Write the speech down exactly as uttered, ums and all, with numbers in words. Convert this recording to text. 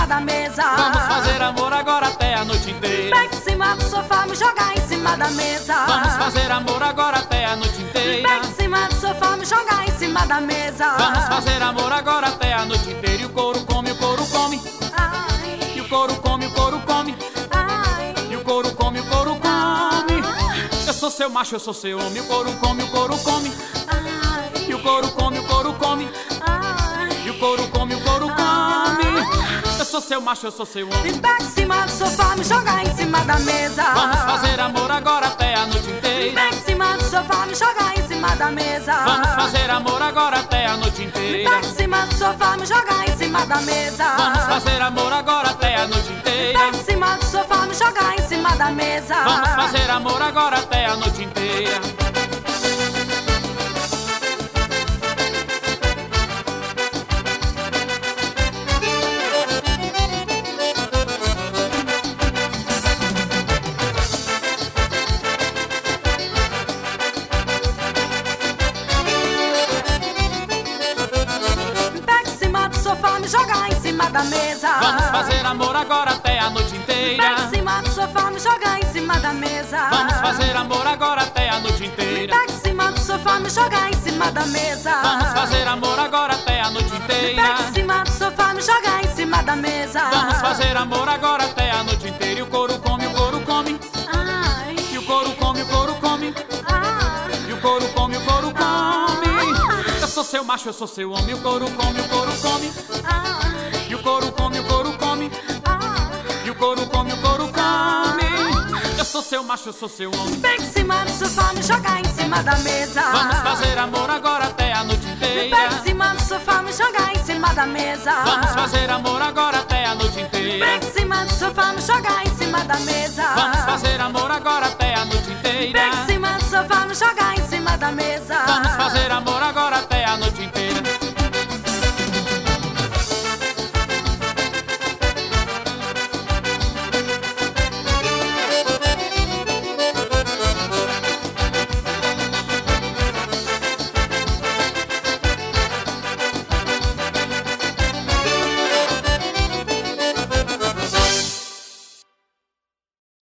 da mesa. Vamos fazer amor agora até a noite inteira. Pega em cima do sofá, me jogar em cima da mesa. Vamos fazer amor agora até a noite inteira. Pega em cima do sofá, me jogar em cima da mesa. Vamos fazer amor agora até a noite inteira. E o couro come, o couro come. Ai, E o couro come, o couro come. ai, E o couro come, o couro come. Eu sou seu macho, eu sou seu homem. O couro come, o couro come. ai, E o couro come, o couro come. ai. E o couro come, o couro come. Eu sou seu macho, eu sou seu homem. Me pega em cima do sofá, me jogar em cima da mesa. Vamos fazer amor agora até a noite inteira. Pega em cima do sofá, me jogar em cima da mesa. Vamos fazer amor agora até a noite inteira. Pega em cima do sofá, me jogar em cima da mesa. Vamos fazer amor agora até a noite inteira. Pega em cima do sofá, me jogar em cima da mesa. Vamos fazer amor agora até a noite inteira. Pega em cima do sofá, me jogar em cima da mesa. Vamos fazer amor agora até a noite inteira. Pega em cima do sofá, me jogar em cima da mesa. Vamos fazer amor agora até a noite inteira. Pega em cima do sofá, me jogar em cima da mesa. Vamos fazer amor agora até a noite inteira. Pega em cima do sofá, me jogar em cima da mesa. Vamos fazer amor agora até a noite inteira. E o couro come, o couro come. Ai, E o couro come, o couro come. ai, E o couro come, o couro come. Eu sou seu macho, eu sou seu homem. O couro come, o couro come. ai, E o couro come, o couro come. ai. E o couro come, o couro come. Eu sou seu macho, eu sou seu homem. Pega em cima do sofá, me jogar em cima da mesa. Vamos fazer amor agora até a noite Pega inteira. em cima do sofá, me jogar em cima da mesa. Vamos fazer amor agora até a noite inteira. Pega em cima do sofá, me jogar em cima da mesa. Vamos fazer amor agora até a noite inteira. Pega em cima do sofá, me jogar em cima da mesa. Vamos fazer amor